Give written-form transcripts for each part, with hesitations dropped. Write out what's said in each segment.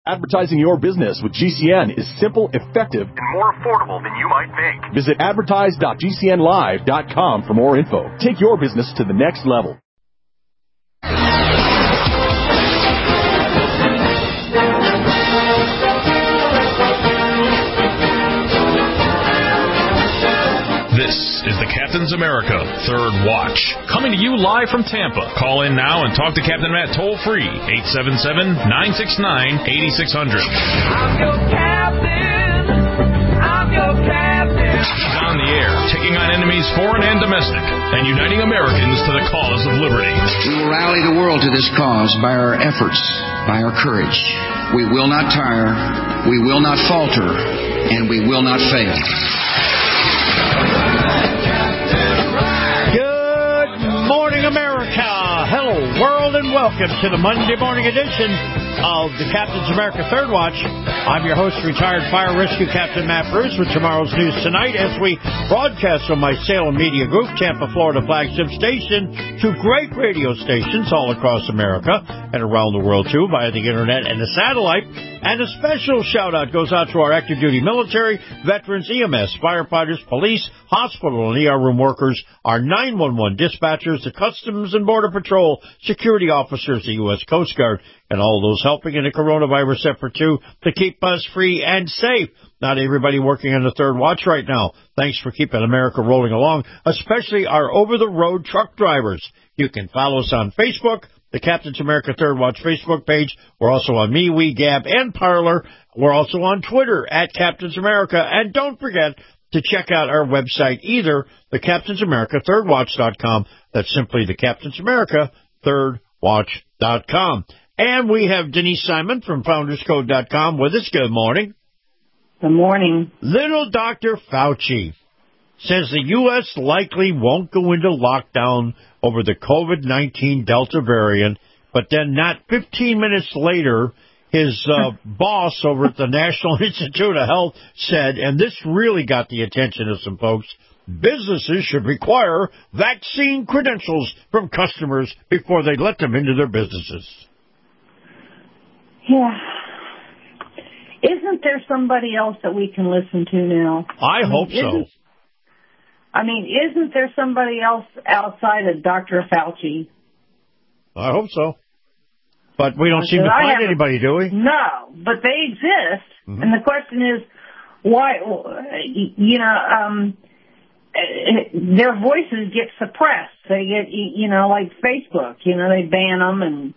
Advertising your business with GCN is simple, effective, and more affordable than you might think. Visit advertise.gcnlive.com for more info. Take your business to the next level. This is the Captain's America Third Watch, coming to you live from Tampa. Call in now and talk to Captain Matt toll-free, 877-969-8600. I'm your captain. I'm your captain. He's on the air, taking on enemies foreign and domestic, and uniting Americans to the cause of liberty. We will rally the world to this cause by our efforts, by our courage. We will not tire, we will not falter, and we will not fail. Good morning, America. Hello, world, and welcome to the Monday morning edition of the Captain's America Third Watch. I'm your host, retired fire rescue captain Matt Bruce, with tomorrow's news tonight as we broadcast from my Salem Media Group, Tampa, Florida flagship station, to great radio stations all across America and around the world, too, via the internet and the satellite. And a special shout-out goes out to our active duty military, veterans, EMS, firefighters, police, hospital and ER room workers, our 911 dispatchers, the Customs and Border Patrol, security officers, the U.S. Coast Guard, and all those helping in the coronavirus effort, too, to keep us free and safe. Not everybody working on the third watch right now. Thanks for keeping America rolling along, especially our over-the-road truck drivers. You can follow us on Facebook, the Captain's America Third Watch Facebook page. We're also on MeWe, Gab, and Parler. We're also on Twitter at Captain's America. And don't forget to check out our website, either the Captain's America ThirdWatch.com. That's simply the Captain's America ThirdWatch.com. And we have Denise Simon from FoundersCode.com with us. Good morning. Good morning. Little Dr. Fauci says the U.S. likely won't go into lockdown over the COVID-19 Delta variant, but then not 15 minutes later, his boss over at the National Institute of Health said, and this really got the attention of some folks, businesses should require vaccine credentials from customers before they let them into their businesses. Yeah. Isn't there somebody else that we can listen to now? I hope so. Isn't there somebody else outside of Dr. Fauci? I hope so. But we don't seem to find anybody, do we? No, but they exist. Mm-hmm. And the question is, why, their voices get suppressed. They get, like Facebook, they ban them and,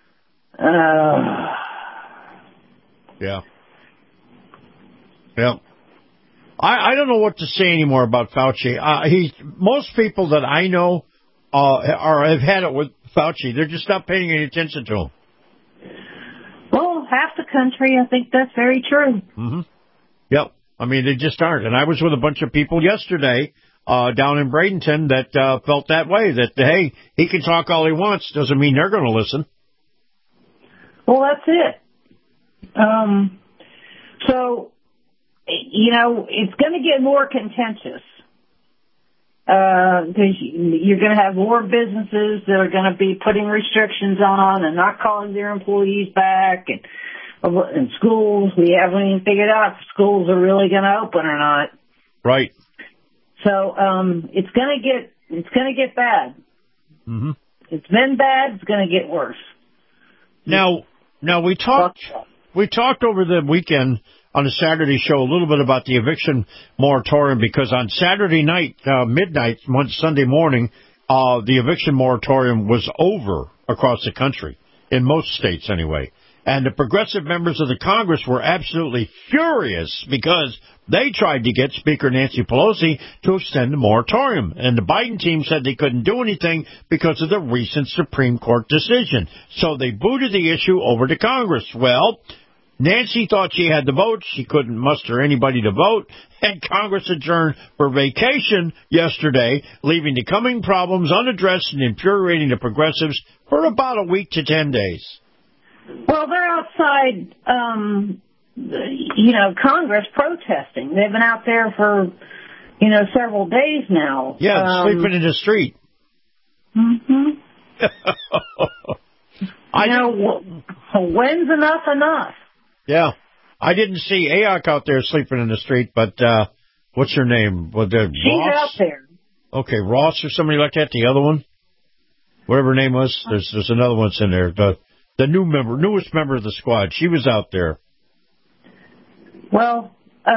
Yeah. Yeah. I don't know what to say anymore about Fauci. Most people that I know have had it with Fauci. They're just not paying any attention to him. Well, half the country, I think that's very true. Mm-hmm. Yep. They just aren't. And I was with a bunch of people yesterday down in Bradenton that felt that way, that, hey, he can talk all he wants. Doesn't mean they're going to listen. Well, that's it. So, it's going to get more contentious because you're going to have more businesses that are going to be putting restrictions on and not calling their employees back, and schools, we haven't even figured out if schools are really going to open or not. Right. So it's going to get bad. Mm-hmm. It's been bad. It's going to get worse. Now we talked over the weekend on a Saturday show a little bit about the eviction moratorium, because on Saturday night, midnight, Sunday morning, the eviction moratorium was over across the country, in most states anyway. And the progressive members of the Congress were absolutely furious because they tried to get Speaker Nancy Pelosi to extend the moratorium. And the Biden team said they couldn't do anything because of the recent Supreme Court decision. So they booted the issue over to Congress. Well, Nancy thought she had the vote. She couldn't muster anybody to vote. And Congress adjourned for vacation yesterday, leaving the coming problems unaddressed and infuriating the progressives for about a week to 10 days. Well, they're outside, Congress protesting. They've been out there for, several days now. Yeah, sleeping in the street. Mm-hmm. When's enough? Yeah. I didn't see Ayok out there sleeping in the street, but what's her name? She's Ross? out there. Okay, Ross or somebody like that. The other one, whatever her name was. There's another one in there. The newest member of the squad. She was out there. Well,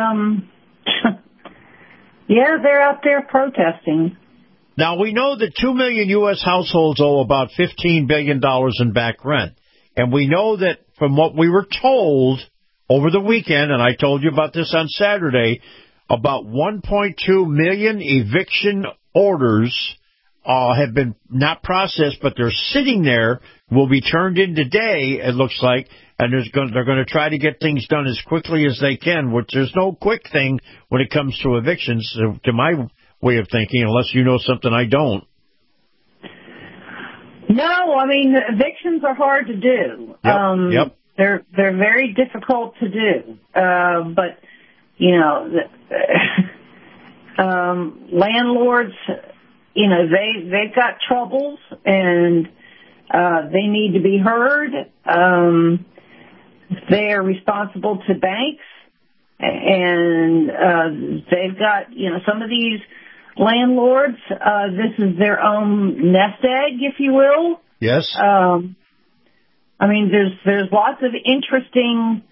yeah, they're out there protesting. Now, we know that 2 million U.S. households owe about $15 billion in back rent. And we know that from what we were told over the weekend, and I told you about this on Saturday, about 1.2 million eviction orders have been not processed, but they're sitting there, will be turned in today, it looks like, and they're going to try to get things done as quickly as they can, which there's no quick thing when it comes to evictions, to my way of thinking, unless you know something I don't. No, I mean, evictions are hard to do. Yep. They're very difficult to do. But, you know, landlords, you know, they've got troubles, and they need to be heard. They are responsible to banks, and they've got, you know, some of these landlords, this is their own nest egg, if you will. Yes. I mean, there's lots of interesting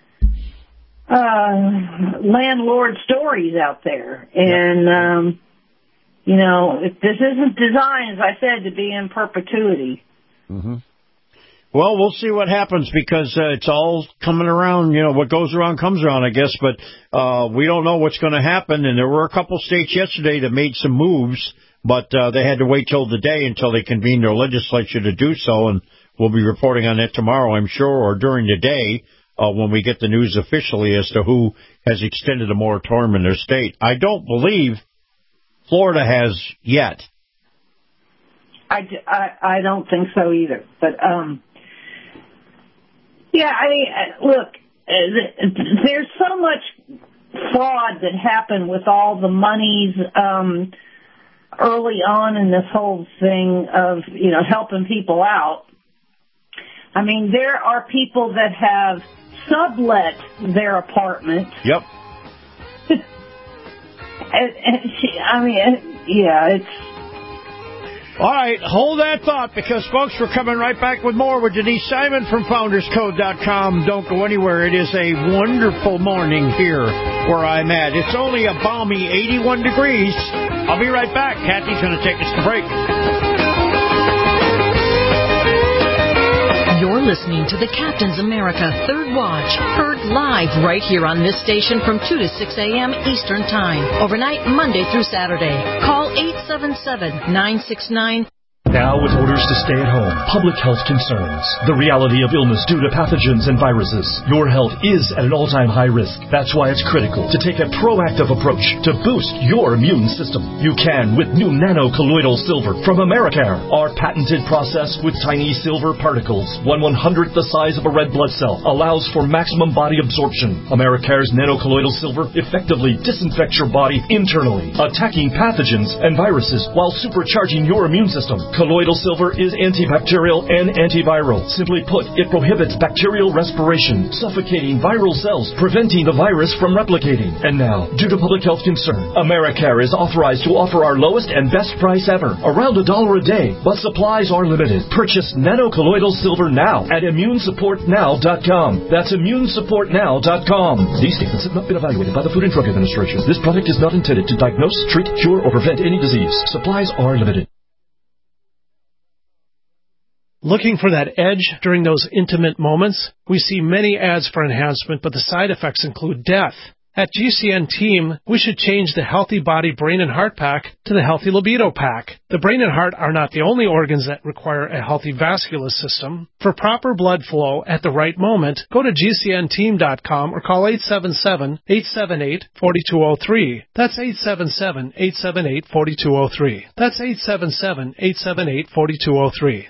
landlord stories out there, and you know, this isn't designed, as I said, to be in perpetuity. Mm-hmm. Well, we'll see what happens, because it's all coming around. You know, what goes around comes around, I guess. But we don't know what's going to happen. And there were a couple states yesterday that made some moves, but they had to wait till the day until they convened their legislature to do so. And we'll be reporting on that tomorrow, I'm sure, or during the day when we get the news officially as to who has extended a moratorium in their state. I don't believe Florida has yet. I don't think so either. But yeah, I mean, look, there's so much fraud that happened with all the monies early on in this whole thing of, you know, helping people out. I mean, there are people that have sublet their apartment. Yep. I mean, yeah, it's... All right, hold that thought, because, folks, we're coming right back with more with Denise Simon from FoundersCode.com. Don't go anywhere. It is a wonderful morning here where I'm at. It's only a balmy 81 degrees. I'll be right back. Kathy's going to take us to break. You're listening to the Captain's America Third Watch, heard live right here on this station from 2 to 6 a.m. Eastern Time, overnight Monday through Saturday. Call 877-969. Now, with orders to stay at home, public health concerns, the reality of illness due to pathogens and viruses, your health is at an all-time high risk. That's why it's critical to take a proactive approach to boost your immune system. You can with new nano-colloidal silver from Americare. Our patented process with tiny silver particles, 1/100th the size of a red blood cell, allows for maximum body absorption. Americare's nano-colloidal silver effectively disinfects your body internally, attacking pathogens and viruses while supercharging your immune system. Colloidal silver is antibacterial and antiviral. Simply put, it prohibits bacterial respiration, suffocating viral cells, preventing the virus from replicating. And now, due to public health concern, Americare is authorized to offer our lowest and best price ever, around $1 a day, but supplies are limited. Purchase nano-colloidal silver now at immunesupportnow.com. That's immunesupportnow.com. These statements have not been evaluated by the Food and Drug Administration. This product is not intended to diagnose, treat, cure, or prevent any disease. Supplies are limited. Looking for that edge during those intimate moments? We see many ads for enhancement, but the side effects include death. At GCN Team, we should change the Healthy Body, Brain, and Heart Pack to the Healthy Libido Pack. The brain and heart are not the only organs that require a healthy vascular system. For proper blood flow at the right moment, go to GCNteam.com or call 877-878-4203. That's 877-878-4203. That's 877-878-4203.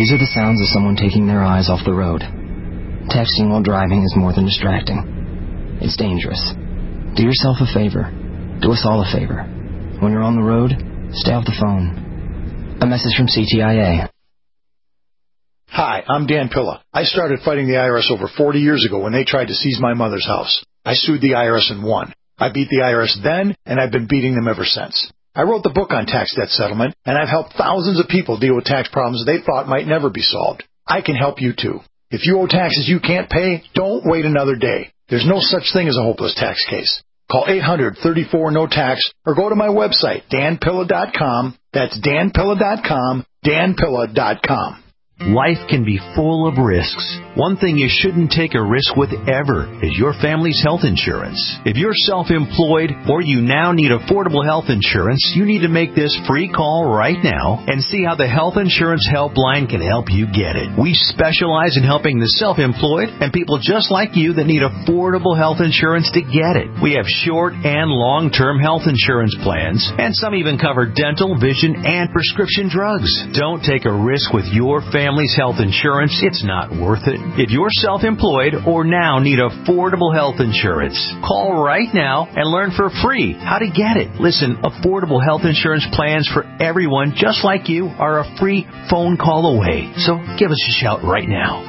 These are the sounds of someone taking their eyes off the road. Texting while driving is more than distracting. It's dangerous. Do yourself a favor. Do us all a favor. When you're on the road, stay off the phone. A message from CTIA. Hi, I'm Dan Pilla. I started fighting the IRS over 40 years ago when they tried to seize my mother's house. I sued the IRS and won. I beat the IRS then, and I've been beating them ever since. I wrote the book on tax debt settlement, and I've helped thousands of people deal with tax problems they thought might never be solved. I can help you too. If you owe taxes you can't pay, don't wait another day. There's no such thing as a hopeless tax case. Call 800-34-NO-TAX or go to my website, danpilla.com. That's danpilla.com, danpilla.com. Life can be full of risks. One thing you shouldn't take a risk with ever is your family's health insurance. If you're self-employed or you now need affordable health insurance, you need to make this free call right now and see how the Health Insurance Helpline can help you get it. We specialize in helping the self-employed and people just like you that need affordable health insurance to get it. We have short and long-term health insurance plans, and some even cover dental, vision, and prescription drugs. Don't take a risk with your family's health insurance. It's not worth it. If you're self-employed or now need affordable health insurance, call right now and learn for free how to get it. Listen, affordable health insurance plans for everyone just like you are a free phone call away. So give us a shout right now.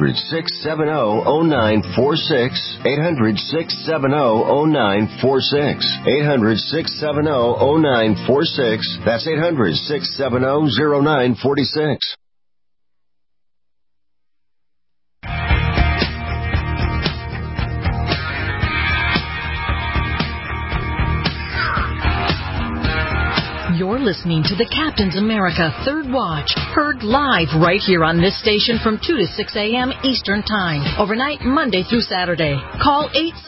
800-670-0946. 800-670-0946. 800-670-0946. That's 800-670-0946. You're listening to the Captain's America Third Watch, heard live right here on this station from 2 to 6 a.m. Eastern Time, overnight Monday through Saturday. Call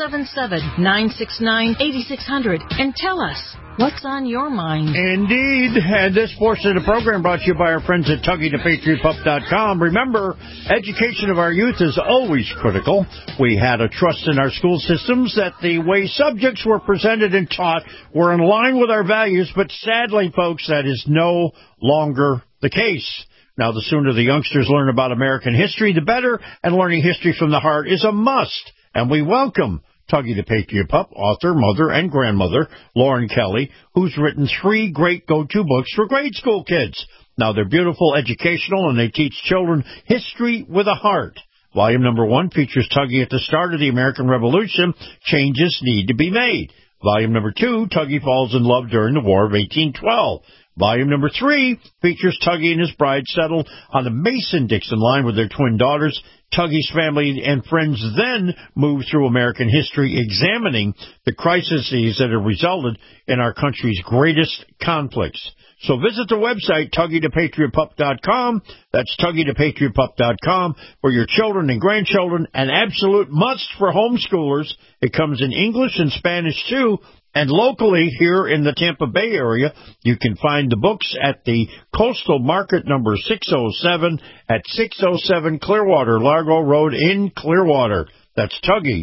877-969-8600 and tell us what's on your mind. Indeed. And this portion of the program brought to you by our friends at TuggyThePatriotPup.com. Remember, education of our youth is always critical. We had a trust in our school systems that the way subjects were presented and taught were in line with our values, but sadly, folks, that is no longer the case. Now, the sooner the youngsters learn about American history, the better, and learning history from the heart is a must. And we welcome Tuggy the Patriot Pup, author, mother, and grandmother, Lauren Kelly, who's written 3 great go-to books for grade school kids. Now, they're beautiful, educational, and they teach children history with a heart. Volume number 1 features Tuggy at the start of the American Revolution, Changes Need to Be Made. Volume number 2, Tuggy falls in love during the War of 1812. Volume number 3 features Tuggy and his bride settled on the Mason-Dixon line with their twin daughters. Tuggy's family and friends then moved through American history, examining the crises that have resulted in our country's greatest conflicts. So visit the website, TuggyThePatriotPup.com. That's TuggyThePatriotPup.com for your children and grandchildren. An absolute must for homeschoolers. It comes in English and Spanish, too. And locally here in the Tampa Bay area, you can find the books at the Coastal Market number 607 at 607 Clearwater, Largo Road in Clearwater. That's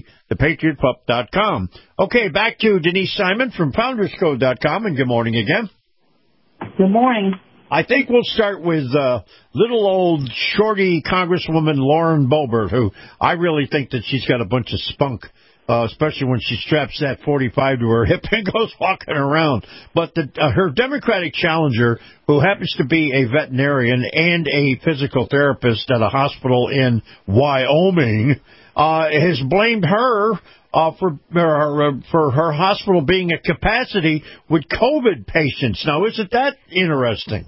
TuggyThePatriotPup.com. Okay, back to Denise Simon from FoundersCode.com, and good morning again. Good morning. I think we'll start with little old shorty Congresswoman Lauren Boebert, who I really think that she's got a bunch of spunk. Especially when she straps that 45 to her hip and goes walking around. But her Democratic challenger, who happens to be a veterinarian and a physical therapist at a hospital in Wyoming, has blamed her for her hospital being at capacity with COVID patients. Now, isn't that interesting?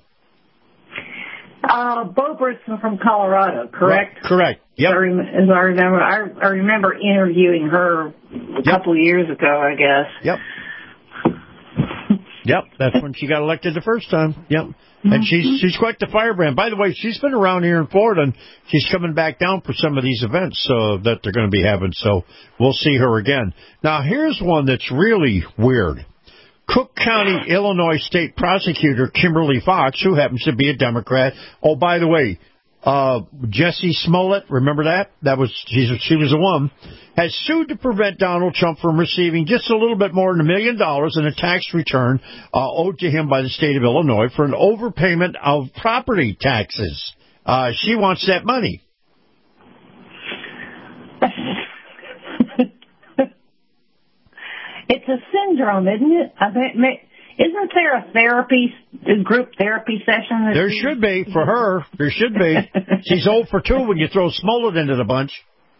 Boebert's from Colorado, correct? Right, correct. Yep. As I remember, I remember interviewing her a couple of years ago, I guess. Yep. Yep, that's when she got elected the first time. Yep. And she's quite the firebrand. By the way, she's been around here in Florida, and she's coming back down for some of these events that they're going to be having. So we'll see her again. Now, here's one that's really weird. Cook County, Illinois State Prosecutor Kimberly Fox, who happens to be a Democrat. Oh, by the way, Jesse Smollett, remember that? She was the one, has sued to prevent Donald Trump from receiving just a little bit more than $1 million in a tax return owed to him by the state of Illinois for an overpayment of property taxes. She wants that money. It's a syndrome, isn't it? Isn't there a group therapy session? There should be for her. There should be. She's 0 for 2 when you throw Smollett into the bunch.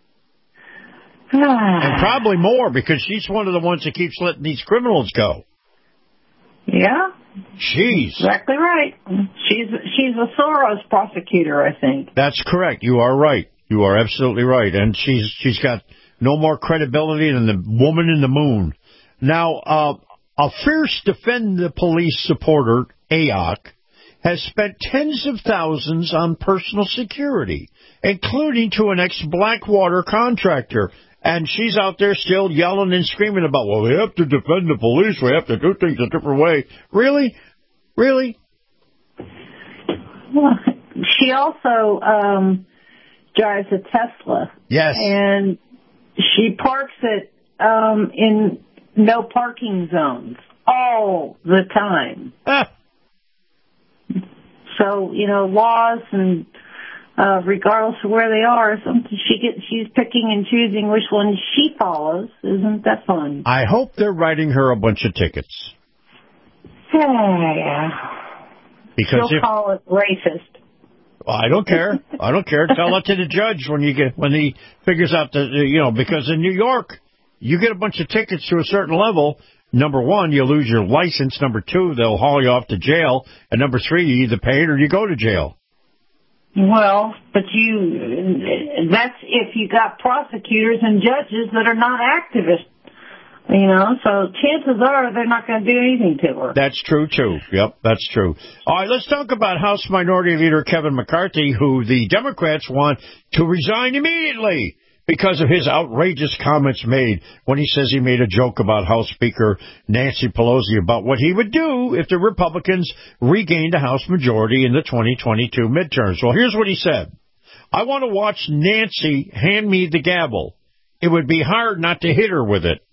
And probably more because she's one of the ones that keeps letting these criminals go. Yeah. Jeez. Exactly right. She's a Soros prosecutor, I think. That's correct. You are right. You are absolutely right. And she's got no more credibility than the woman in the moon. Now, a fierce Defend the Police supporter, AOC, has spent tens of thousands on personal security, including to an ex-Blackwater contractor. And she's out there still yelling and screaming about, well, we have to defend the police. We have to do things a different way. Really? Really? Well, she also drives a Tesla. Yes. And she parks it in no parking zones all the time. So, laws and regardless of where they are, she's picking and choosing which ones she follows. Isn't that fun? I hope they're writing her a bunch of tickets. Yeah. Because she'll call it racist. Well, I don't care. I don't care. Tell it to the judge when he figures out because in New York, you get a bunch of tickets to a certain level. Number one, you lose your license. Number two, they'll haul you off to jail. And number three, you either pay it or you go to jail. Well, but that's if you got prosecutors and judges that are not activists, so chances are they're not going to do anything to her. That's true, too. Yep, that's true. All right, let's talk about House Minority Leader Kevin McCarthy, who the Democrats want to resign immediately because of his outrageous comments made when he says he made a joke about House Speaker Nancy Pelosi about what he would do if the Republicans regained a House majority in the 2022 midterms. Well, here's what he said. I want to watch Nancy hand me the gavel. It would be hard not to hit her with it.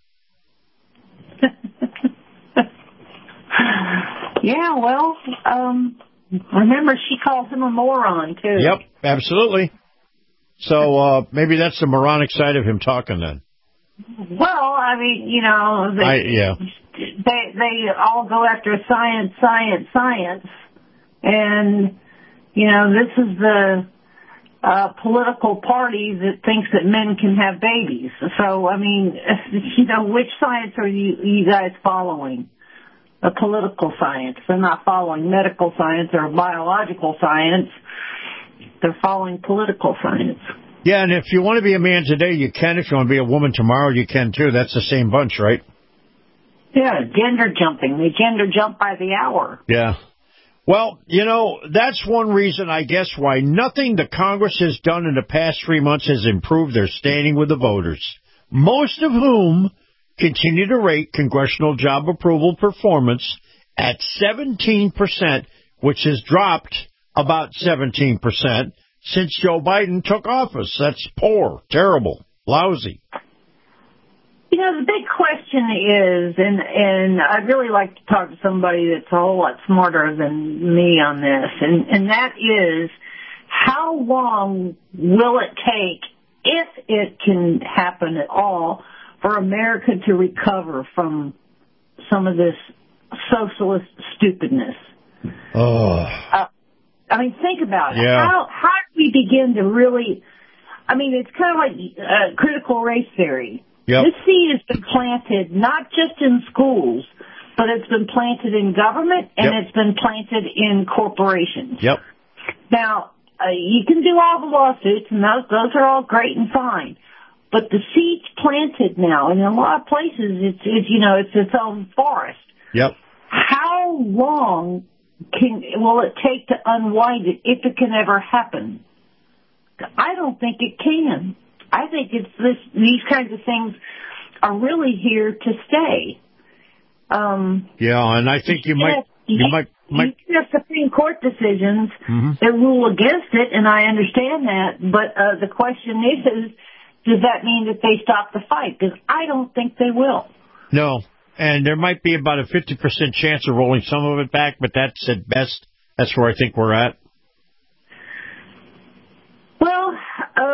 Yeah, well, remember she calls him a moron, too. Yep, absolutely. So maybe that's the moronic side of him talking then. Well, I mean, they all go after science, and this is the political party that thinks that men can have babies. So I mean, which science are you guys following? A political science. They're not following medical science or biological science. They're following political science. Yeah, and if you want to be a man today, you can. If you want to be a woman tomorrow, you can, too. That's the same bunch, right? Yeah, gender jumping. They gender jump by the hour. Yeah. Well, that's one reason, I guess, why nothing the Congress has done in the past 3 months has improved their standing with the voters, most of whom continue to rate congressional job approval performance at 17%, which has dropped about 17% since Joe Biden took office. That's poor, terrible, lousy. The big question is, and I'd really like to talk to somebody that's a whole lot smarter than me on this, and that is, how long will it take, if it can happen at all, for America to recover from some of this socialist stupidness? I mean, think about it. Yeah. How do we begin to really... I mean, it's kind of like critical race theory. Yep. This seed has been planted not just in schools, but it's been planted in government and it's been planted in corporations. Yep. Now, you can do all the lawsuits, and those are all great and fine. But the seed's planted now, and in a lot of places, it's its own forest. Yep. How long will it take to unwind it, if it can ever happen? I don't think it can. I think these kinds of things are really here to stay. And I think you might. You have Supreme Court decisions that rule against it, and I understand that. But the question is, does that mean that they stop the fight? Because I don't think they will. No, and there might be about a 50% chance of rolling some of it back, but that's at best. That's where I think we're at.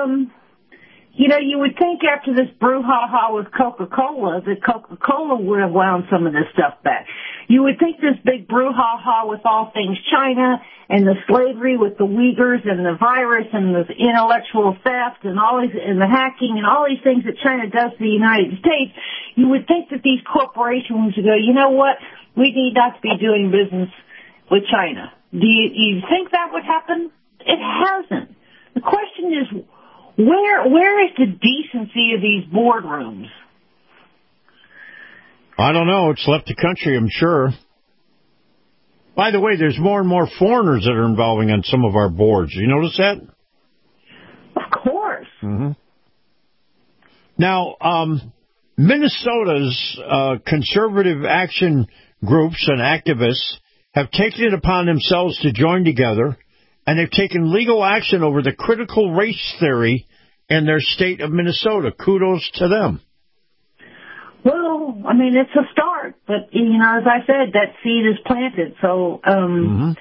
you would think after this brouhaha with Coca-Cola that Coca-Cola would have wound some of this stuff back. You would think this big brouhaha with all things China and the slavery with the Uyghurs and the virus and the intellectual theft and all these, and the hacking and all these things that China does to the United States, you would think that these corporations would go, you know what, we need not to be doing business with China. Do you think that would happen? It hasn't. The question is, where is the decency of these boardrooms? I don't know. It's left the country, I'm sure. By the way, there's more and more foreigners that are involving on some of our boards. You notice that? Of course. Mm-hmm. Now, Minnesota's conservative action groups and activists have taken it upon themselves to join together, and they've taken legal action over the critical race theory in their state of Minnesota. Kudos to them. Well, I mean, it's a start, but, as I said, that seed is planted. So, and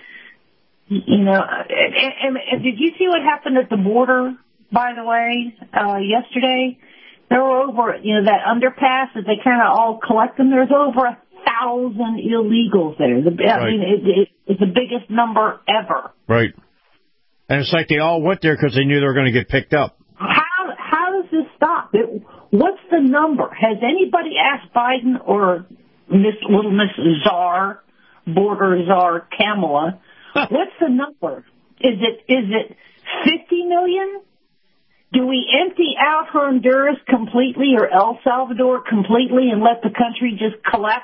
did you see what happened at the border, by the way, yesterday? There were over, that underpass that they kind of all collect them. There's over 1,000 illegals there. I mean, it's the biggest number ever. Right. And it's like they all went there because they knew they were going to get picked up. How does this stop? What's the number? Has anybody asked Biden or Miss Czar, border czar Kamala, what's the number? Is it 50 million? Do we empty out Honduras completely or El Salvador completely and let the country just collapse?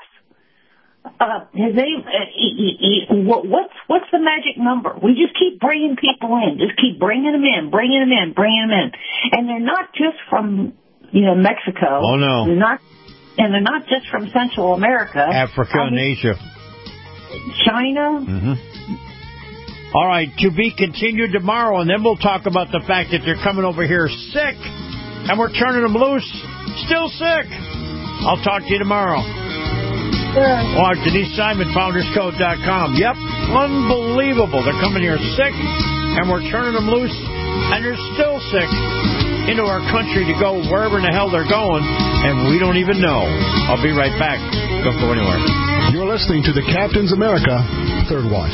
What's the magic number? We just keep bringing people in, just keep bringing them in, and they're not just from Mexico. Oh no, they're not just from Central America, Africa, and Asia, China. Mm-hmm. All right, to be continued tomorrow, and then we'll talk about the fact that they're coming over here sick, and we're turning them loose, still sick. I'll talk to you tomorrow. Watch Denise Simon, FoundersCode.com. Yep, unbelievable. They're coming here sick, and we're turning them loose, and they're still sick into our country to go wherever in the hell they're going, and we don't even know. I'll be right back. Don't go anywhere. You're listening to the Captain's America Third Watch.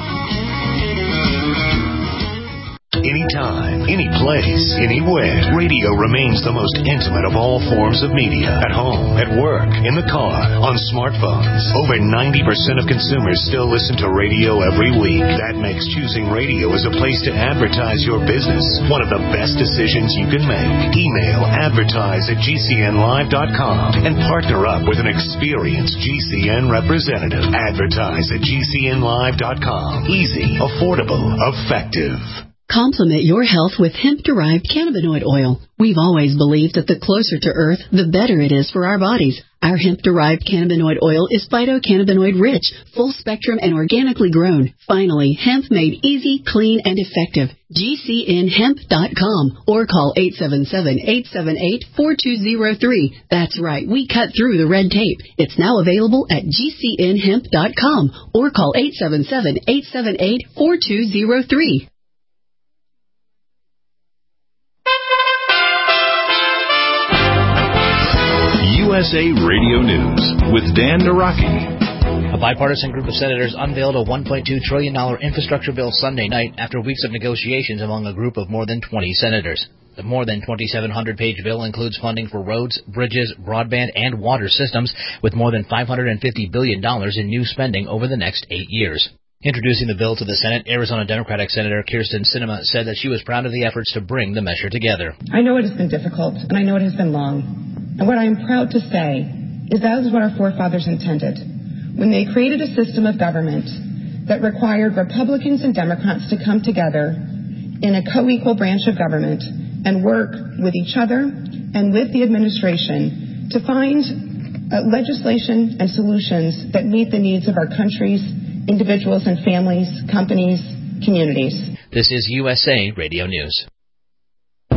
Anytime, any place, anywhere. Radio remains the most intimate of all forms of media. At home, at work, in the car, on smartphones. Over 90% of consumers still listen to radio every week. That makes choosing radio as a place to advertise your business one of the best decisions you can make. Email advertise@gcnlive.com and partner up with an experienced GCN representative. Advertise@gcnlive.com. Easy, affordable, effective. Complement your health with hemp-derived cannabinoid oil. We've always believed that the closer to Earth, the better it is for our bodies. Our hemp-derived cannabinoid oil is phytocannabinoid-rich, full-spectrum, and organically grown. Finally, hemp made easy, clean, and effective. GCNhemp.com or call 877-878-4203. That's right, we cut through the red tape. It's now available at GCNhemp.com or call 877-878-4203. USA Radio News with Dan Naraki. A bipartisan group of senators unveiled a $1.2 trillion infrastructure bill Sunday night after weeks of negotiations among a group of more than 20 senators. The more than 2,700-page bill includes funding for roads, bridges, broadband, and water systems, with more than $550 billion in new spending over the next 8 years. Introducing the bill to the Senate, Arizona Democratic Senator Kyrsten Sinema said that she was proud of the efforts to bring the measure together. I know it has been difficult, and I know it has been long. And what I am proud to say is that is what our forefathers intended when they created a system of government that required Republicans and Democrats to come together in a co-equal branch of government and work with each other and with the administration to find legislation and solutions that meet the needs of our country's individuals and families, companies, communities. This is USA Radio News.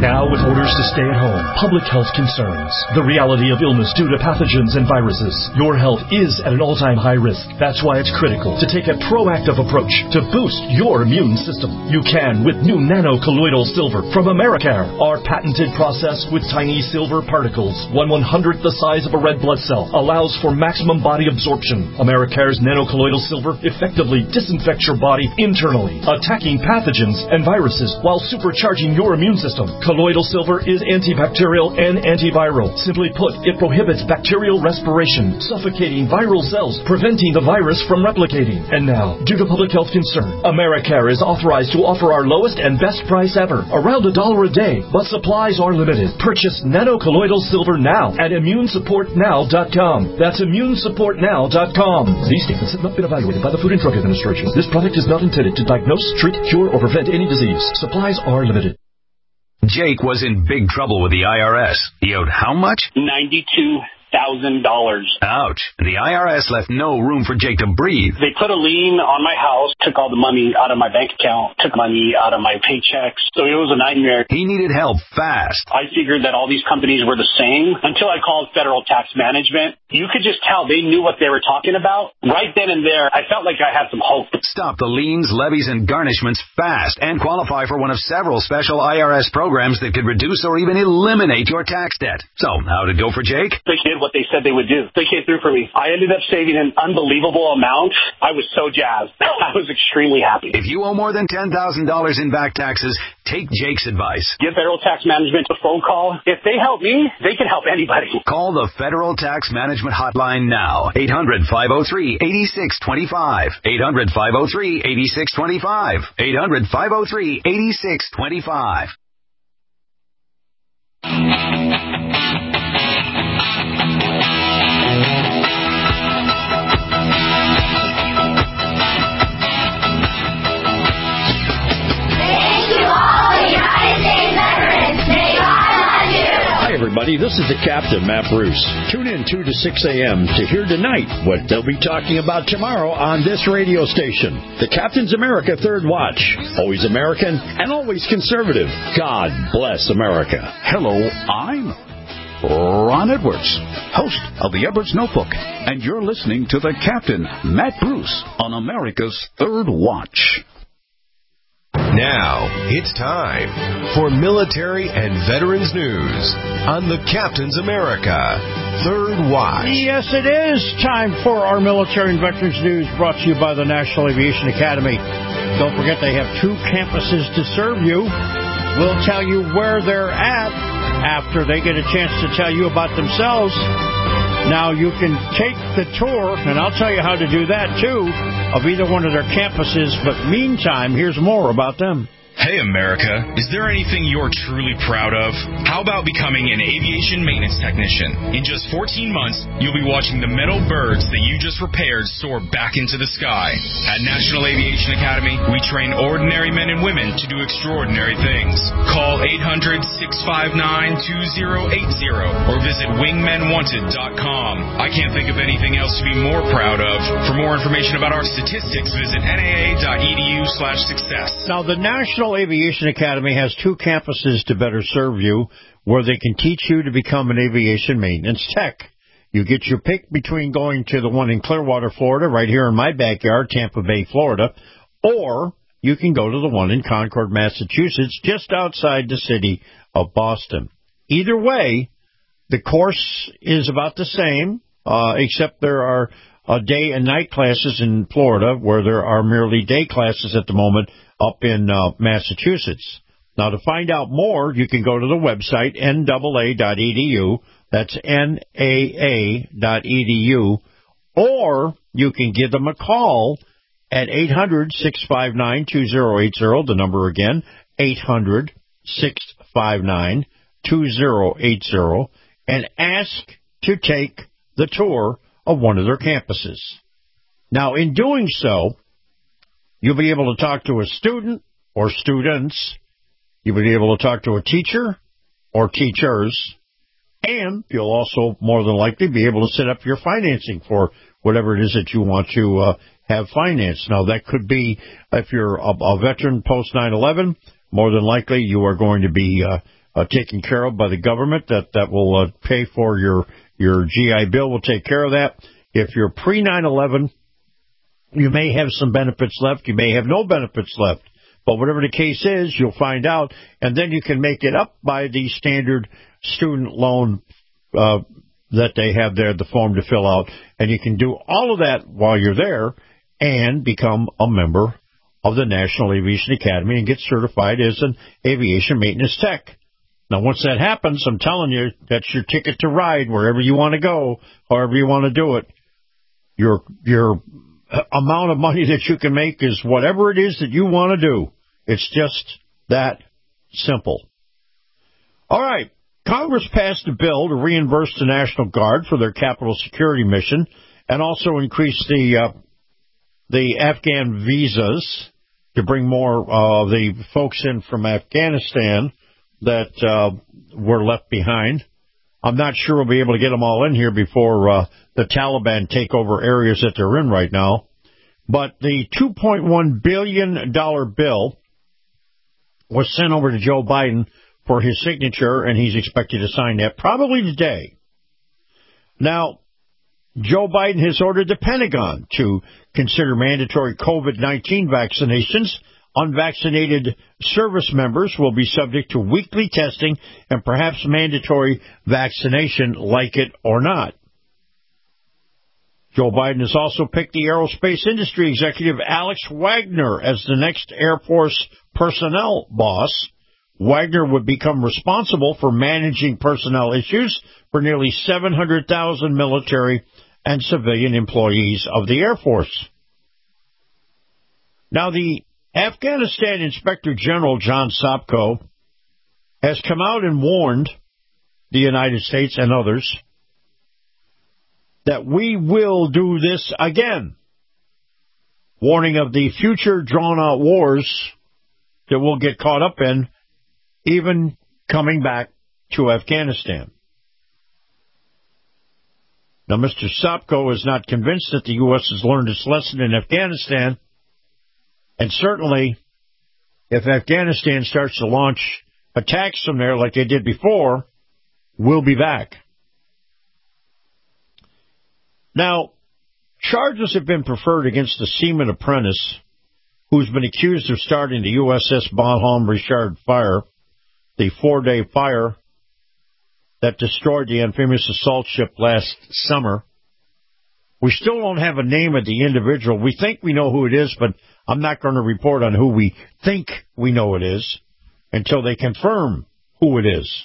Now, with orders to stay at home, public health concerns, the reality of illness due to pathogens and viruses, your health is at an all-time high risk. That's why it's critical to take a proactive approach to boost your immune system. You can with new nano-colloidal silver from Americare. Our patented process with tiny silver particles, 1/100th the size of a red blood cell, allows for maximum body absorption. Americare's nano-colloidal silver effectively disinfects your body internally, attacking pathogens and viruses while supercharging your immune system. Colloidal silver is antibacterial and antiviral. Simply put, it prohibits bacterial respiration, suffocating viral cells, preventing the virus from replicating. And now, due to public health concern, Americare is authorized to offer our lowest and best price ever, around $1 a day, but supplies are limited. Purchase nano-colloidal silver now at immunesupportnow.com. That's immunesupportnow.com. These statements have not been evaluated by the Food and Drug Administration. This product is not intended to diagnose, treat, cure, or prevent any disease. Supplies are limited. Jake was in big trouble with the IRS. He owed how much? $92,000. Ouch. The IRS left no room for Jake to breathe. They put a lien on my house, took all the money out of my bank account, took money out of my paychecks. So it was a nightmare. He needed help fast. I figured that all these companies were the same until I called Federal Tax Management. You could just tell they knew what they were talking about. Right then and there, I felt like I had some hope. Stop the liens, levies, and garnishments fast and qualify for one of several special IRS programs that could reduce or even eliminate your tax debt. So, how'd it go for Jake? They did what they said they would do. They came through for me. I ended up saving an unbelievable amount. I was so jazzed. I was extremely happy. If you owe more than $10,000 in back taxes, take Jake's advice. Give Federal Tax Management a phone call. If they help me, they can help anybody. Call the Federal Tax Management Hotline now. 800-503-8625. 800-503-8625. 800-503-8625. Hi, everybody. This is the Captain, Matt Bruce. Tune in 2 to 6 a.m. to hear tonight what they'll be talking about tomorrow on this radio station. The Captain's America Third Watch. Always American and always conservative. God bless America. Hello, I'm Ron Edwards, host of the Edwards Notebook, and you're listening to the Captain, Matt Bruce, on America's Third Watch. Now, it's time for military and veterans news on the Captain's America Third Watch. Yes, it is time for our military and veterans news, brought to you by the National Aviation Academy. Don't forget they have 2 campuses to serve you. We'll tell you where they're at after they get a chance to tell you about themselves. Now, you can take the tour, and I'll tell you how to do that, too, of either one of their campuses. But meantime, here's more about them. Hey, America, is there anything you're truly proud of? How about becoming an aviation maintenance technician? In just 14 months, you'll be watching the metal birds that you just repaired soar back into the sky. At National Aviation Academy, we train ordinary men and women to do extraordinary things. Call 800-659-2080 or visit wingmenwanted.com. I can't think of anything else to be more proud of. For more information about our statistics, visit naa.edu/success. Now, the National Aviation Academy has 2 campuses to better serve you, where they can teach you to become an aviation maintenance tech. You get your pick between going to the one in Clearwater, Florida, right here in my backyard, Tampa Bay, Florida, or you can go to the one in Concord, Massachusetts, just outside the city of Boston. Either way, the course is about the same, except there are day and night classes in Florida, where there are merely day classes at the moment up in Massachusetts. Now, to find out more, you can go to the website, naa.edu. That's naa.edu. Or you can give them a call at 800-659-2080. The number again, 800-659-2080. And ask to take the tour of one of their campuses. Now, in doing so, you'll be able to talk to a student or students. You'll be able to talk to a teacher or teachers. And you'll also more than likely be able to set up your financing for whatever it is that you want to have financed. Now, that could be, if you're a veteran post 9/11, more than likely you are going to be taken care of by the government. That will pay for your GI Bill. Will take care of that. If you're pre-9/11, you may have some benefits left. You may have no benefits left. But whatever the case is, you'll find out, and then you can make it up by the standard student loan that they have there, the form to fill out. And you can do all of that while you're there and become a member of the National Aviation Academy and get certified as an aviation maintenance tech. Now, once that happens, I'm telling you, that's your ticket to ride wherever you want to go, however you want to do it. Your amount of money that you can make is whatever it is that you want to do. It's just that simple. All right. Congress passed a bill to reimburse the National Guard for their Capitol Security mission and also increase the Afghan visas to bring more of the folks in from Afghanistan that were left behind. I'm not sure we'll be able to get them all in here before the Taliban take over areas that they're in right now. But the $2.1 billion bill was sent over to Joe Biden for his signature, and he's expected to sign that probably today. Now, Joe Biden has ordered the Pentagon to consider mandatory COVID-19 vaccinations. Unvaccinated service members will be subject to weekly testing and perhaps mandatory vaccination, like it or not. Joe Biden has also picked the aerospace industry executive Alex Wagner as the next Air Force personnel boss. Wagner would become responsible for managing personnel issues for nearly 700,000 military and civilian employees of the Air Force. Now, the Afghanistan Inspector General John Sopko has come out and warned the United States and others that we will do this again, warning of the future drawn-out wars that we'll get caught up in, even coming back to Afghanistan. Now, Mr. Sopko is not convinced that the U.S. has learned its lesson in Afghanistan, and certainly if Afghanistan starts to launch attacks from there like they did before, we'll be back. Now, charges have been preferred against the seaman apprentice who's been accused of starting the USS Bonhomme Richard fire, the 4-day fire that destroyed the amphibious assault ship last summer. We still don't have a name of the individual. We think we know who it is, but I'm not going to report on who we think we know it is until they confirm who it is.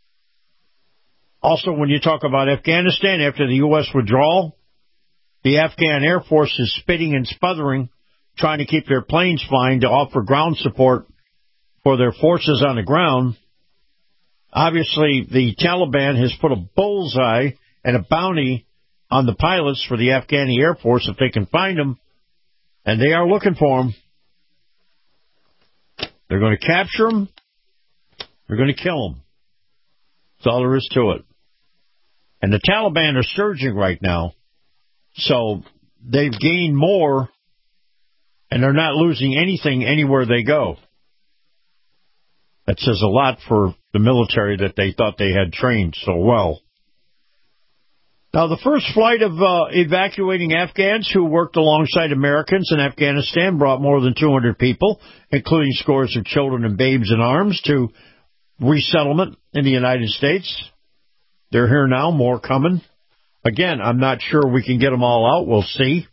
Also, when you talk about Afghanistan, after the U.S. withdrawal, the Afghan Air Force is spitting and sputtering, trying to keep their planes flying to offer ground support for their forces on the ground. Obviously, the Taliban has put a bullseye and a bounty on the pilots for the Afghani Air Force if they can find them, and they are looking for them. They're going to capture them. They're going to kill them. That's all there is to it. And the Taliban are surging right now, so they've gained more, and they're not losing anything anywhere they go. That says a lot for the military that they thought they had trained so well. Now, the first flight of evacuating Afghans who worked alongside Americans in Afghanistan brought more than 200 people, including scores of children and babes in arms, to resettlement in the United States. They're here now, more coming. Again, I'm not sure we can get them all out. We'll see.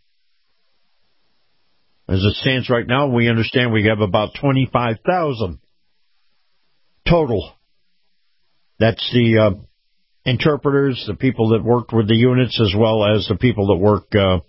As it stands right now, we understand we have about 25,000 total. That's the interpreters, the people that worked with the units, as well as the people that work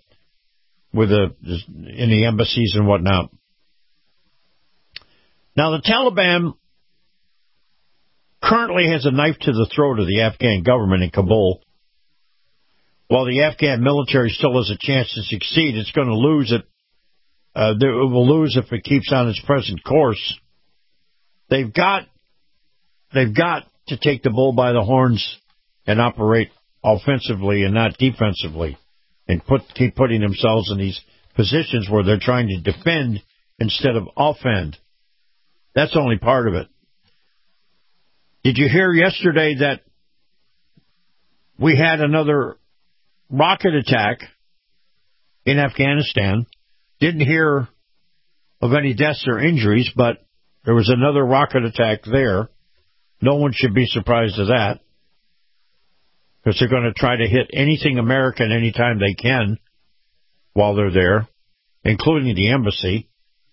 in the embassies and whatnot. Now, the Taliban currently has a knife to the throat of the Afghan government in Kabul. While the Afghan military still has a chance to succeed, it's going to lose it. It will lose if it keeps on its present course. They've got to take the bull by the horns and operate offensively and not defensively, and keep putting themselves in these positions where they're trying to defend instead of offend. That's only part of it. Did you hear yesterday that we had another rocket attack in Afghanistan? Didn't hear of any deaths or injuries, but there was another rocket attack there. No one should be surprised at that, because they're going to try to hit anything American anytime they can while they're there, including the embassy.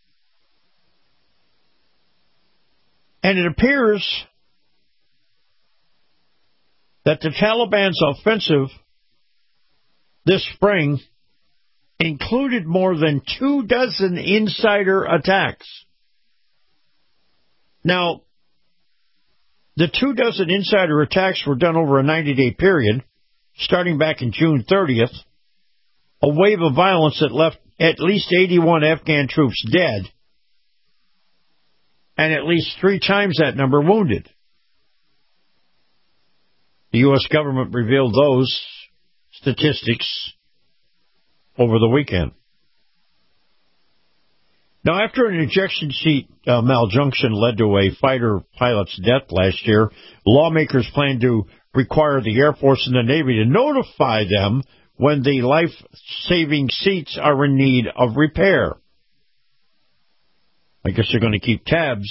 And it appears that the Taliban's offensive this spring included more than 24 insider attacks. Now, the 24 insider attacks were done over a 90-day period, starting back in June 30th, a wave of violence that left at least 81 Afghan troops dead, and at least 3 times that number wounded. The U.S. government revealed those statistics over the weekend. Now, after an ejection seat malfunction led to a fighter pilot's death last year, lawmakers plan to require the Air Force and the Navy to notify them when the life-saving seats are in need of repair. I guess they're going to keep tabs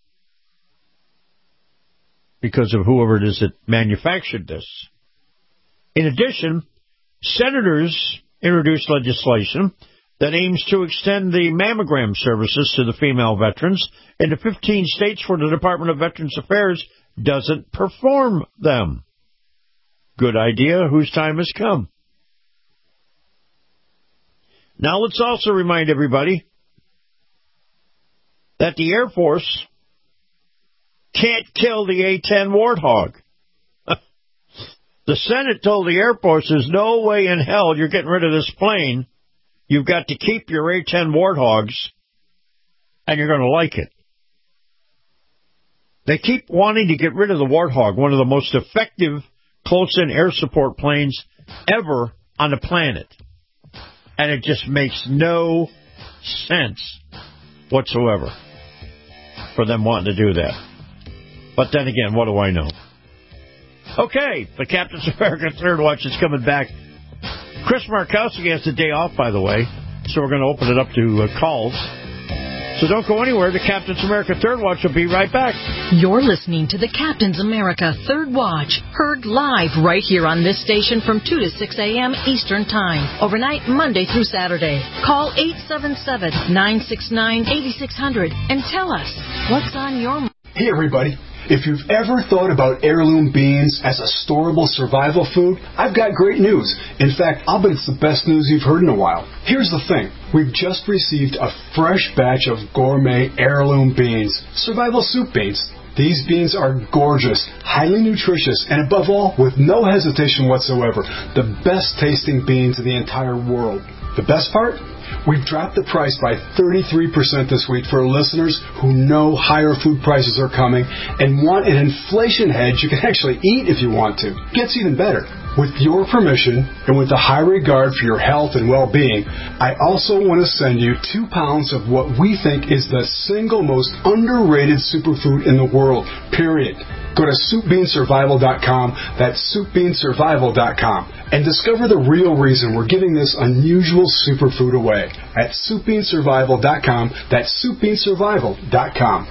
because of whoever it is that manufactured this. In addition, senators introduced legislation that aims to extend the mammogram services to the female veterans into 15 states where the Department of Veterans Affairs doesn't perform them. Good idea, whose time has come. Now let's also remind everybody that the Air Force can't kill the A-10 Warthog. The Senate told the Air Force there's no way in hell you're getting rid of this plane. You've got to keep your A-10 Warthogs, and you're going to like it. They keep wanting to get rid of the Warthog, one of the most effective close-in air support planes ever on the planet. And it just makes no sense whatsoever for them wanting to do that. But then again, what do I know? Okay, the Captain's America Third Watch is coming back. Chris Markowski has the day off, by the way, so we're going to open it up to calls. So don't go anywhere. The Captain's America Third Watch will be right back. You're listening to the Captain's America Third Watch, heard live right here on this station from 2 to 6 a.m. Eastern Time, overnight Monday through Saturday. Call 877-969-8600 and tell us what's on your mind. Hey, everybody. If you've ever thought about heirloom beans as a storable survival food, I've got great news. In fact, I'll bet it's the best news you've heard in a while. Here's the thing. We've just received a fresh batch of gourmet heirloom beans, survival soup beans. These beans are gorgeous, highly nutritious, and above all, with no hesitation whatsoever, the best tasting beans in the entire world. The best part? We've dropped the price by 33% this week for listeners who know higher food prices are coming and want an inflation hedge you can actually eat if you want to. Gets even better. With your permission and with a high regard for your health and well-being, I also want to send you 2 pounds of what we think is the single most underrated superfood in the world, period. Go to SoupBeanSurvival.com, that's SoupBeanSurvival.com, and discover the real reason we're giving this unusual superfood away at SoupBeanSurvival.com, that's SoupBeanSurvival.com.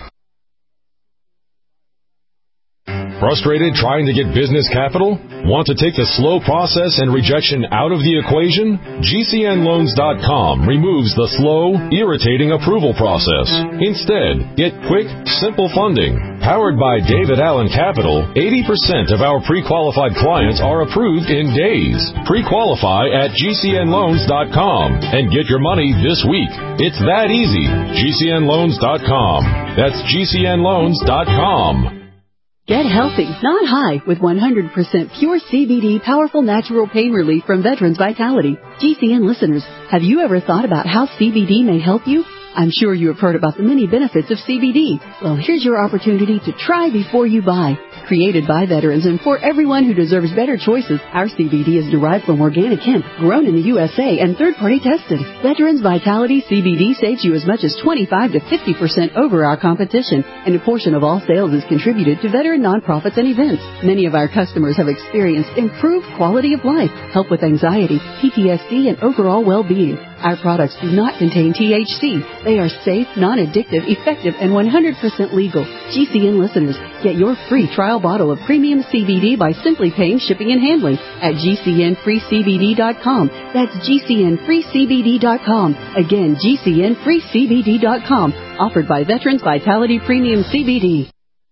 Frustrated trying to get business capital? Want to take the slow process and rejection out of the equation? GCNLoans.com removes the slow, irritating approval process. Instead, get quick, simple funding. Powered by David Allen Capital, 80% of our pre-qualified clients are approved in days. Pre-qualify at GCNLoans.com and get your money this week. It's that easy. GCNLoans.com. That's GCNLoans.com. Get healthy, not high, with 100% pure CBD powerful natural pain relief from Veterans Vitality. GCN listeners, have you ever thought about how CBD may help you? I'm sure you have heard about the many benefits of CBD. Well, here's your opportunity to try before you buy. Created by veterans and for everyone who deserves better choices, our CBD is derived from organic hemp, grown in the USA and third-party tested. Veterans Vitality CBD saves you as much as 25 to 50% over our competition, and a portion of all sales is contributed to veteran nonprofits and events. Many of our customers have experienced improved quality of life, help with anxiety, PTSD, and overall well-being. Our products do not contain THC. They are safe, non-addictive, effective, and 100% legal. GCN listeners, get your free trial bottle of premium CBD by simply paying shipping and handling at GCNFreeCBD.com. That's GCNFreeCBD.com. Again, GCNFreeCBD.com. Offered by Veterans Vitality Premium CBD.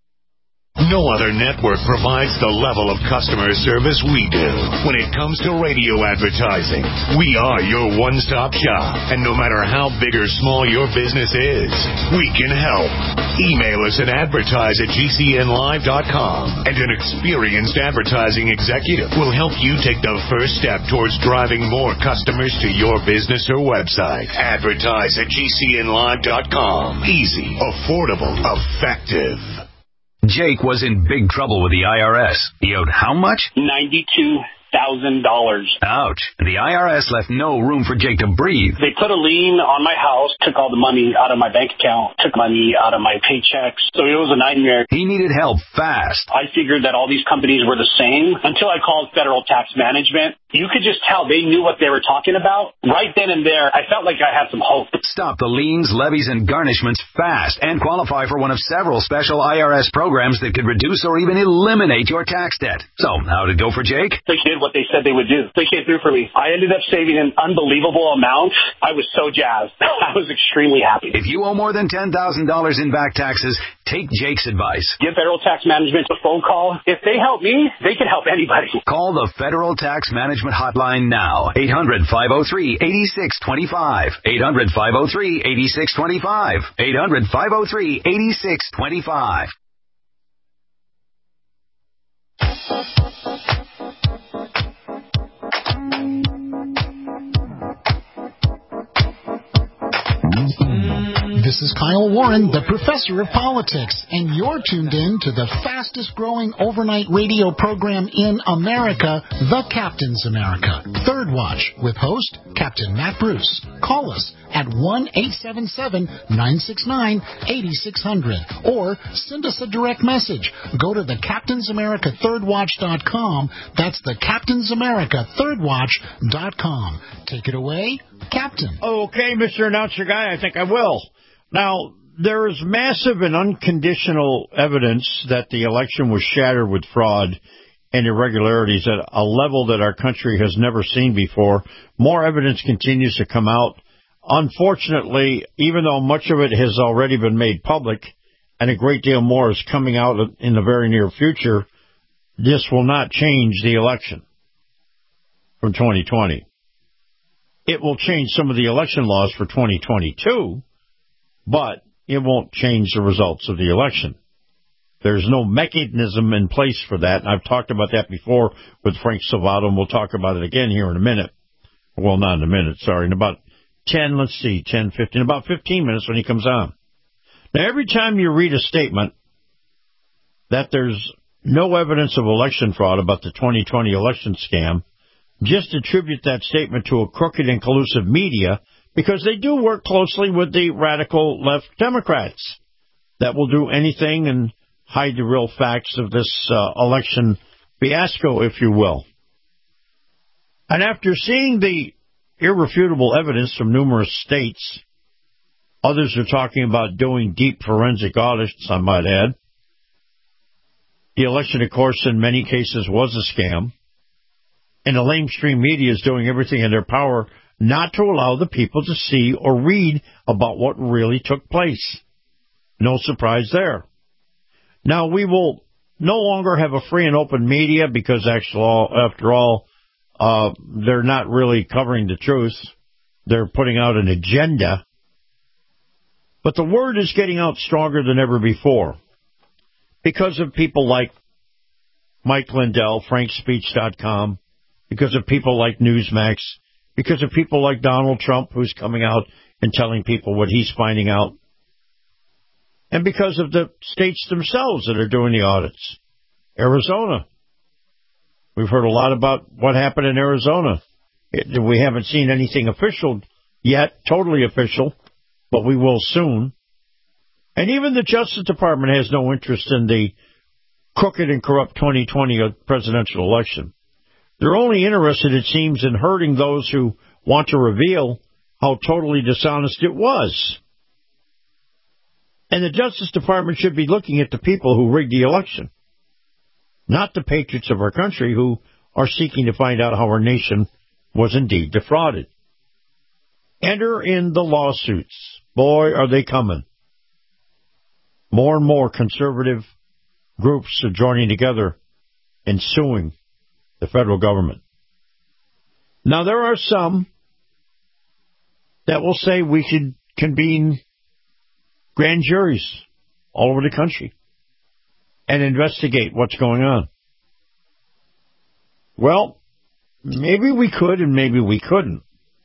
No other network provides the level of customer service we do. When it comes to radio advertising, we are your one-stop shop. And no matter how big or small your business is, we can help. Email us at advertise@gcnlive.com, and an experienced advertising executive will help you take the first step towards driving more customers to your business or website. Advertise@gcnlive.com. Easy, affordable, effective. Jake was in big trouble with the IRS. He owed how much? $92,000. Ouch. The IRS left no room for Jake to breathe. They put a lien on my house, took all the money out of my bank account, took money out of my paychecks. So it was a nightmare. He needed help fast. I figured that all these companies were the same until I called Federal Tax Management. You could just tell they knew what they were talking about. Right then and there, I felt like I had some hope. Stop the liens, levies, and garnishments fast and qualify for one of several special IRS programs that could reduce or even eliminate your tax debt. So, how did it go for Jake? They did what they said they would do. They came through for me. I ended up saving an unbelievable amount. I was so jazzed. I was extremely happy. If you owe more than $10,000 in back taxes, take Jake's advice. Give Federal Tax Management a phone call. If they help me, they can help anybody. Call the Federal Tax Management Hotline now. 800-503-8625. 800-503-8625. 800-503-8625. This is Kyle Warren, the professor of politics, and you're tuned in to the fastest growing overnight radio program in America, The Captain's America. Third Watch with host Captain Matt Bruce. Call us at 1-877-969-8600 or send us a direct message. Go to the Captain's America ThirdWatch.com. That's the Captain's America ThirdWatch.com. Take it away, Captain. Okay, Mr. Announcer Guy, I think I will. Now, there is massive and unconditional evidence that the election was shattered with fraud and irregularities at a level that our country has never seen before. More evidence continues to come out. Unfortunately, even though much of it has already been made public and a great deal more is coming out in the very near future, this will not change the election from 2020. It will change some of the election laws for 2022, but it won't change the results of the election. There's no mechanism in place for that, and I've talked about that before with Frank Salvato, and we'll talk about it again here in a minute. Well, not in a minute, sorry. In about 15 minutes when he comes on. Now, every time you read a statement that there's no evidence of election fraud about the 2020 election scam, just attribute that statement to a crooked and collusive media, because they do work closely with the radical left Democrats that will do anything and hide the real facts of this election fiasco, if you will. And after seeing the irrefutable evidence from numerous states, others are talking about doing deep forensic audits, I might add. The election, of course, in many cases was a scam. And the lamestream media is doing everything in their power not to allow the people to see or read about what really took place. No surprise there. Now, we will no longer have a free and open media because, after all, they're not really covering the truth. They're putting out an agenda. But the word is getting out stronger than ever before because of people like Mike Lindell, FrankSpeech.com, because of people like Newsmax, because of people like Donald Trump, who's coming out and telling people what he's finding out, and because of the states themselves that are doing the audits. Arizona. We've heard a lot about what happened in Arizona. We haven't seen anything official yet, totally official, but we will soon. And even the Justice Department has no interest in the crooked and corrupt 2020 presidential election. They're only interested, it seems, in hurting those who want to reveal how totally dishonest it was. And the Justice Department should be looking at the people who rigged the election, not the patriots of our country who are seeking to find out how our nation was indeed defrauded. Enter in the lawsuits. Boy, are they coming. More and more conservative groups are joining together and suing the federal government. Now, there are some that will say we should convene grand juries all over the country and investigate what's going on. Well, maybe we could and maybe we couldn't.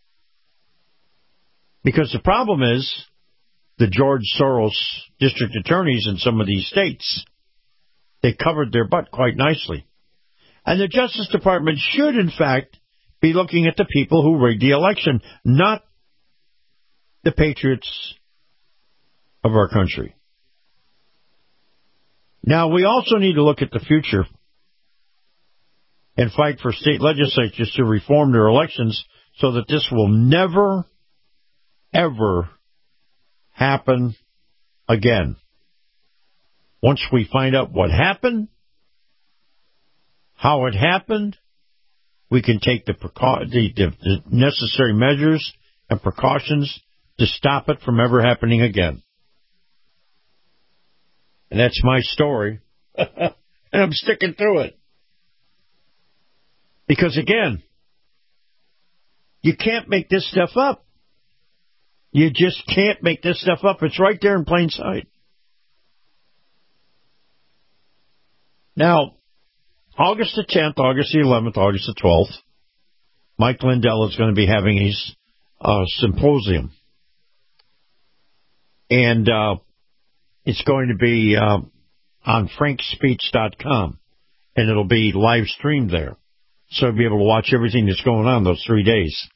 Because the problem is the George Soros district attorneys in some of these states, they covered their butt quite nicely. And the Justice Department should, in fact, be looking at the people who rigged the election, not the patriots of our country. Now, we also need to look at the future and fight for state legislatures to reform their elections so that this will never, ever happen again. Once we find out what happened, how it happened, we can take the necessary measures and precautions to stop it from ever happening again. And that's my story. And I'm sticking through it. Because, again, you can't make this stuff up. You just can't make this stuff up. It's right there in plain sight. Now, August the 10th, August the 11th, August the 12th, Mike Lindell is going to be having his symposium. And it's going to be on frankspeech.com, and it'll be live streamed there. So you'll be able to watch everything that's going on those 3 days.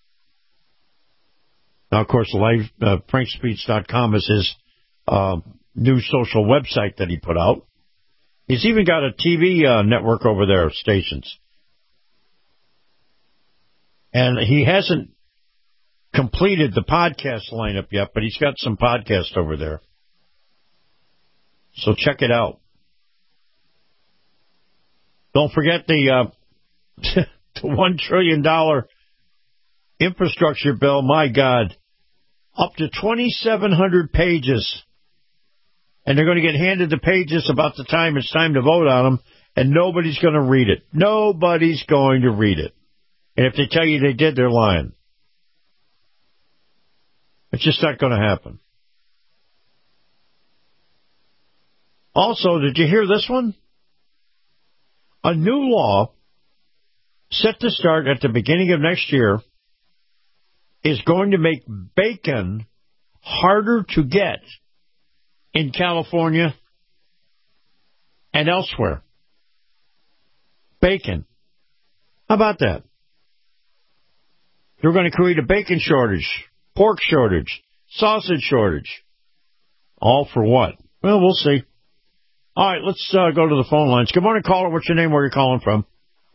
Now, of course, frankspeech.com is his new social website that he put out. He's even got a TV network over there, stations. And he hasn't completed the podcast lineup yet, but he's got some podcasts over there. So check it out. Don't forget the $1 trillion infrastructure bill. My God, up to 2,700 pages. And they're going to get handed the pages about the time it's time to vote on them, and nobody's going to read it. Nobody's going to read it. And if they tell you they did, they're lying. It's just not going to happen. Also, did you hear this one? A new law set to start at the beginning of next year is going to make bacon harder to get in California and elsewhere. Bacon. How about that? They're going to create a bacon shortage, pork shortage, sausage shortage. All for what? Well, we'll see. All right, let's go to the phone lines. Good morning, caller. What's your name? Where are you calling from?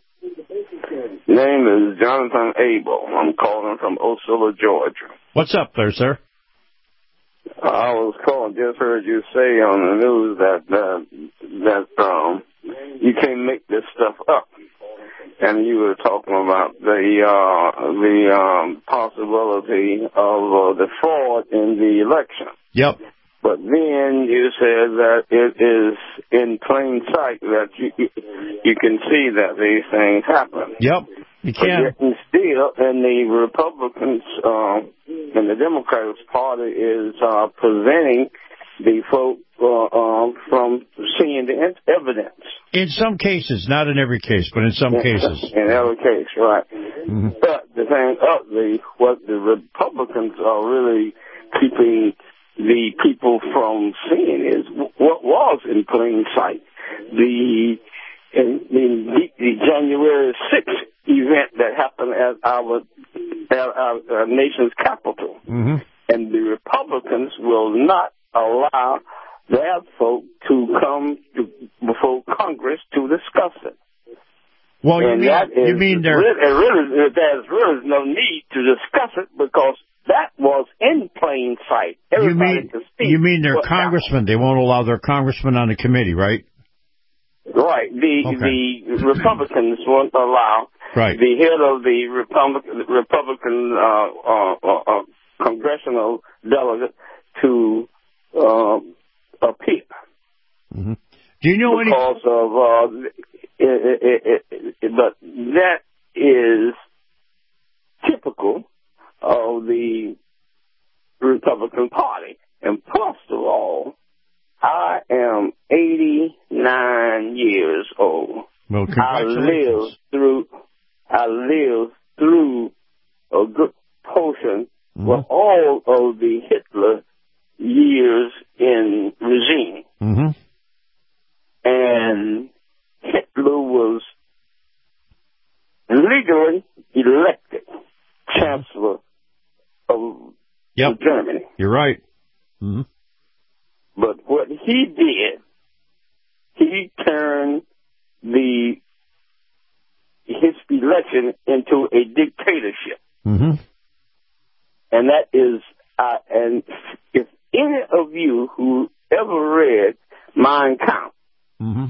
Name is Jonathan Abel. I'm calling from Ocilla, Georgia. What's up there, sir? I was calling. Just heard you say on the news that you can't make this stuff up, and you were talking about the possibility of the fraud in the election. Yep. But then you said that it is in plain sight that you can see that these things happen. Yep, you can. But yet still, and the Republicans and the Democrats Party is preventing the folk from seeing the evidence. In some cases, not in every case, but in some cases. In every case, right. Mm-hmm. But the thing what the Republicans are really keeping the people from seeing is what was in plain sight. The in the January 6th event that happened at our nation's capital. Mm-hmm. And the Republicans will not allow their folk to come before Congress to discuss it. Well, there's really no need to discuss it because that was in plain sight. Everybody could see. You mean their congressmen? They won't allow their congressmen on the committee, right? Right. The Republicans won't allow the head of the Republican congressional delegate to appear. Mm-hmm. Do you know any? Because of but that is typical of the Republican Party. And plus of all, I am 89 years old. Well, I lived through a good portion of all of the Hitler years in regime. Mm-hmm. And Hitler was legally elected Chancellor of Germany. You're right. Mm-hmm. But what he did, he turned his election into a dictatorship. Mm-hmm. And that is, and if any of you who ever read Mein Kampf, mm-hmm.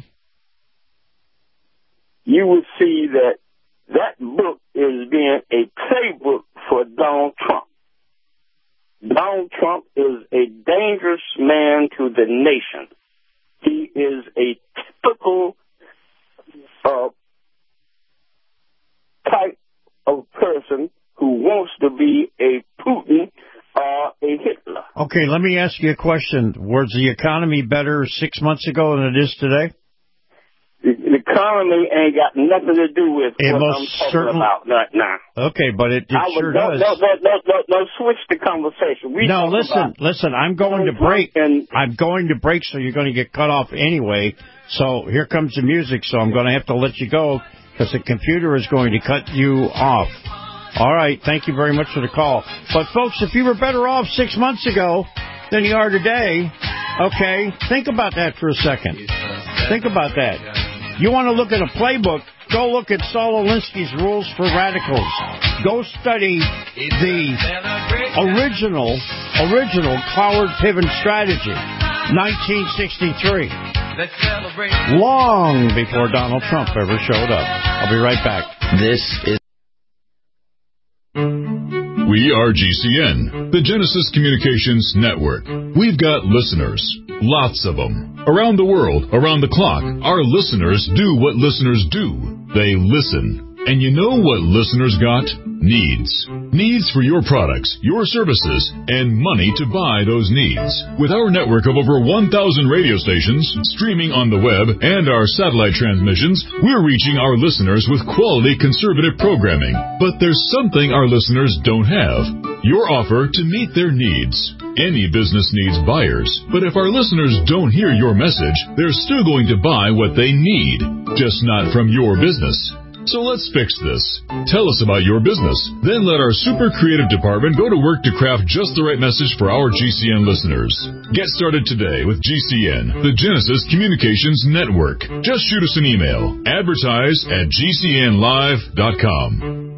you would see that book is being a playbook for Donald Trump. Donald Trump is a dangerous man to the nation. He is a typical type of person who wants to be a Putin or a Hitler. Okay, let me ask you a question. Was the economy better 6 months ago than it is today? The economy ain't got nothing to do with what I'm talking about right now. Okay, but it sure does. No, switch the conversation. Listen. I'm going to break. I'm going to break, so you're going to get cut off anyway. So here comes the music, so I'm going to have to let you go because the computer is going to cut you off. All right, thank you very much for the call. But, folks, if you were better off 6 months ago than you are today, okay, think about that for a second. Think about that. You want to look at a playbook, go look at Saul Alinsky's Rules for Radicals. Go study the original Cloward Piven strategy, 1963. Long before Donald Trump ever showed up. I'll be right back. This is... We are GCN, the Genesis Communications Network. We've got listeners, lots of them. Around the world, around the clock, our listeners do what listeners do. They listen. And you know what listeners got? Needs. Needs for your products, your services, and money to buy those needs. With our network of over 1,000 radio stations, streaming on the web, and our satellite transmissions, we're reaching our listeners with quality conservative programming. But there's something our listeners don't have. Your offer to meet their needs. Any business needs buyers, but if our listeners don't hear your message, they're still going to buy what they need, just not from your business. So let's fix this. Tell us about your business. Then let our super creative department go to work to craft just the right message for our GCN listeners. Get started today with GCN, the Genesis Communications Network. Just shoot us an email. Advertise@gcnlive.com.